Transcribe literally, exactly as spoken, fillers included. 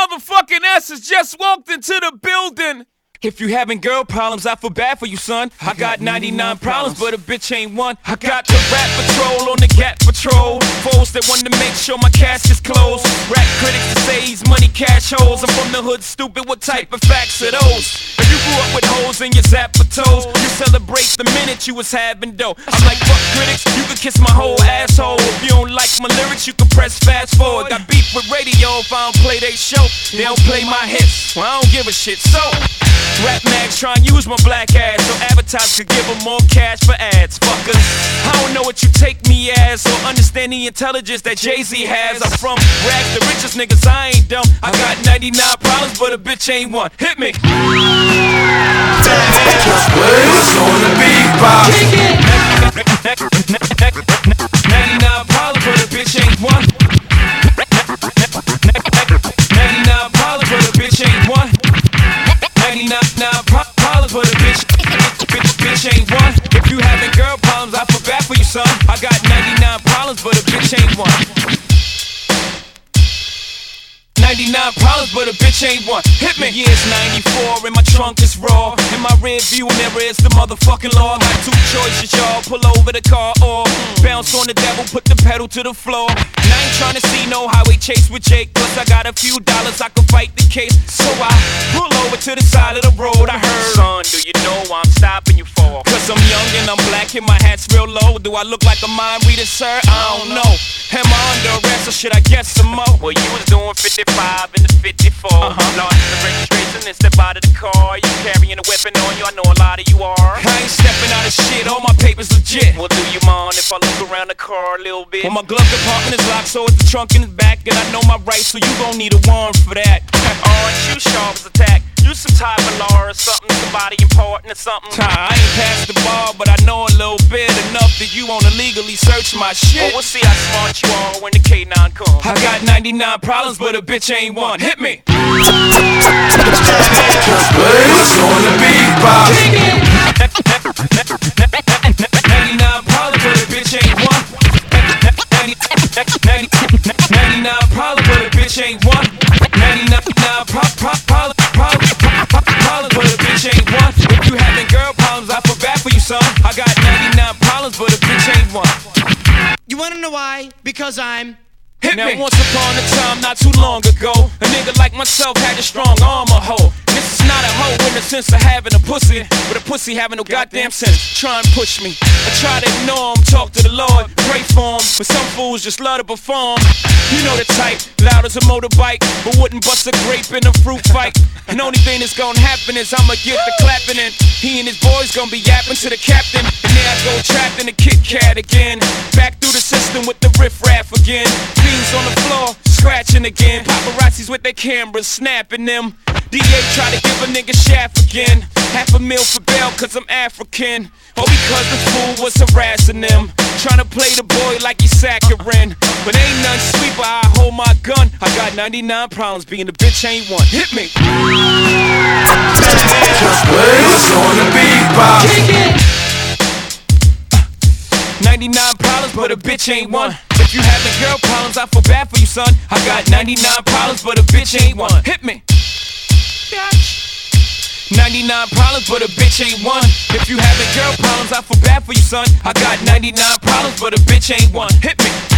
motherfucking S's just walked into the building. If you having girl problems, I feel bad for you, son. I got ninety-nine problems, but a bitch ain't one. I got the rap patrol on the cat patrol. Foes that want to make sure my cash is closed. Rap critics that say he's money cash holes. I'm from the hood, stupid, what type of facts are those? If you grew up with hoes in your zapper toes, you celebrate the minute you was having dough. I'm like, fuck critics, you can kiss my whole asshole. If you don't like my lyrics, you can press fast forward. Got beef with radio if I don't play they show. They don't play my hits, well I don't give a shit. So rap mags try and use my black ass so advertisers could give them more cash for ads. Fuckers, I don't know what you take me as or understand the intelligence that Jay-Z has. I'm from rags, the richest niggas, I ain't dumb. I got ninety-nine problems, but a bitch ain't one. Hit me. What's on the beatbox? ninety-nine problems, but a bitch ain't one. ninety-nine problems, but a bitch ain't one. ninety-nine problems, but a bitch, bitch, bitch ain't one. If you having girl problems, I feel bad for you, son. I got ninety-nine problems, but a bitch ain't one. ninety-nine problems, but a bitch ain't one. Hit me. The year's ninety-four and my trunk is raw. In my rear view mirror is the motherfucking law. Got two choices, y'all. Pull over the car or bounce on the devil, put the pedal to the floor. And I ain't tryna see no highway chase with Jake. Plus I got a few dollars, I can fight the case. So I pull over to the side of the road. I heard, son, do you know why I'm stopping you for? Cause I'm young and I'm black and my hat's real low. Do I look like a mind reader, sir? I don't know. Am I under arrest or should I get some more? Well, you was doing fifty-five in the fifty-four. Uh-huh. Lost the registration and step out of the car. You carrying a weapon on you, I know a lot of you are. I ain't stepping out of shit, all my papers legit. Well, do you mind if I look around the car a little bit? Well, my glove compartment is locked, so it's the trunk in the back. And I know my rights, so you gon' need a warrant for that. Aren't you sharp as attack? You some type of law or something, somebody important or something. I ain't past the bar, but I know a little bit enough that you wanna legally search my shit. Well, we'll see how smart you are when the K nine comes. I got ninety-nine problems, but a bitch ain't one. Hit me. What's on the beatbox? ninety-nine problems, but a bitch ain't one. ninety-nine problems, but a bitch ain't one. ninety-nine problems, problems, but a bitch ain't one. If you having girl problems, I feel bad for you, son. I got ninety-nine problems, but a bitch ain't one. You wanna know why? Because I'm Hit now, me. Once upon a time, not too long ago, a nigga like myself had a strong arm, a hoe. This is not a hoe in the sense of having a pussy, but a pussy having no goddamn sense. Try and push me, I try to ignore him, talk to the Lord, pray for him, but some fools just love to perform. You know the type, loud as a motorbike, but wouldn't bust a grape in a fruit fight. And only thing that's gonna happen is I'ma get the clapping and he and his boys gonna be yapping to the captain. And there I go trapped in the Kit Kat again, back through the system with the riff-raff again. Fiends on the floor, scratching again. Paparazzis with their cameras, snapping them. D A try to give a nigga shaft again. Half a meal for bail cause I'm African. Or because the fool was harassing them. Trying to play the boy like he's saccharine. But ain't none sweeper, I hold my gun. I got ninety-nine problems, being a bitch ain't one. Hit me. What's on the beatbox? ninety-nine problems, but a bitch ain't one. If you having girl problems, I feel bad for you, son. I got ninety-nine problems, but a bitch ain't one. Hit me. ninety-nine problems, but a bitch ain't one. If you having girl problems, I feel bad for you, son. I got ninety-nine problems, but a bitch ain't one. Hit me.